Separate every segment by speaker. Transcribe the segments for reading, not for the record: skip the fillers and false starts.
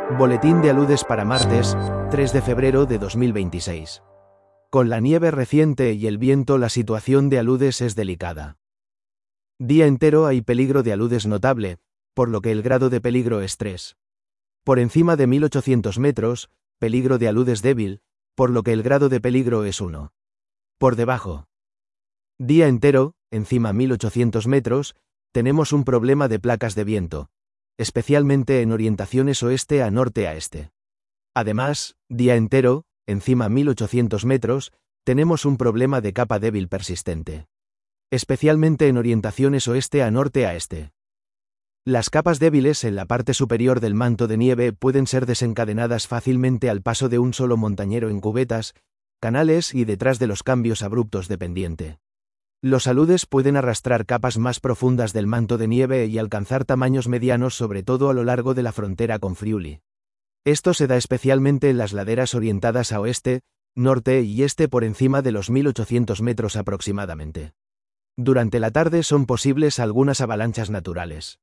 Speaker 1: Boletín de aludes para martes, 3 de febrero de 2026. Con la nieve reciente y el viento la situación de aludes es delicada. Día entero hay peligro de aludes notable, por lo que el grado de peligro es 3. Por encima de 1800 metros, peligro de aludes débil, por lo que el grado de peligro es 1. Por debajo. Día entero, encima 1800 metros, tenemos un problema de placas de viento, especialmente en orientaciones oeste a norte a este. Además, día entero, encima 1800 metros, tenemos un problema de capa débil persistente, especialmente en orientaciones oeste a norte a este. Las capas débiles en la parte superior del manto de nieve pueden ser desencadenadas fácilmente al paso de un solo montañero en cubetas, canales y detrás de los cambios abruptos de pendiente. Los aludes pueden arrastrar capas más profundas del manto de nieve y alcanzar tamaños medianos, sobre todo a lo largo de la frontera con Friuli. Esto se da especialmente en las laderas orientadas a oeste, norte y este por encima de los 1800 metros aproximadamente. Durante la tarde son posibles algunas avalanchas naturales.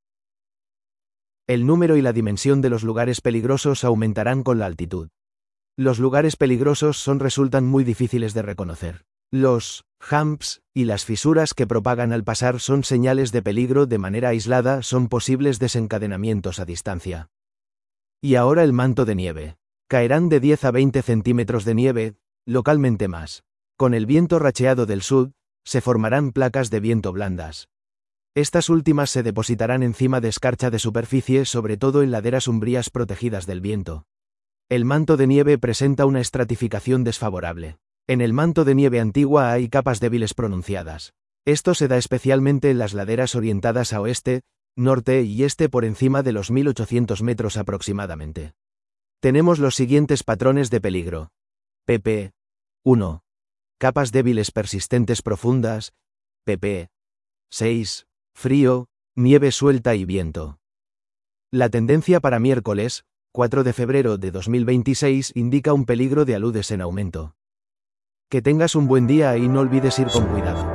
Speaker 1: El número y la dimensión de los lugares peligrosos aumentarán con la altitud. Los lugares peligrosos resultan muy difíciles de reconocer. Los humps y las fisuras que propagan al pasar son señales de peligro de manera aislada, son posibles desencadenamientos a distancia. Y ahora el manto de nieve. Caerán de 10 a 20 centímetros de nieve, localmente más. Con el viento racheado del sur, se formarán placas de viento blandas. Estas últimas se depositarán encima de escarcha de superficie, sobre todo en laderas umbrías protegidas del viento. El manto de nieve presenta una estratificación desfavorable. En el manto de nieve antigua hay capas débiles pronunciadas. Esto se da especialmente en las laderas orientadas a oeste, norte y este por encima de los 1800 metros aproximadamente. Tenemos los siguientes patrones de peligro. pp. 1. Capas débiles persistentes profundas. pp. 6. Frío, nieve suelta y viento. La tendencia para miércoles, 4 de febrero de 2026, indica un peligro de aludes en aumento. Que tengas un buen día y no olvides ir con cuidado.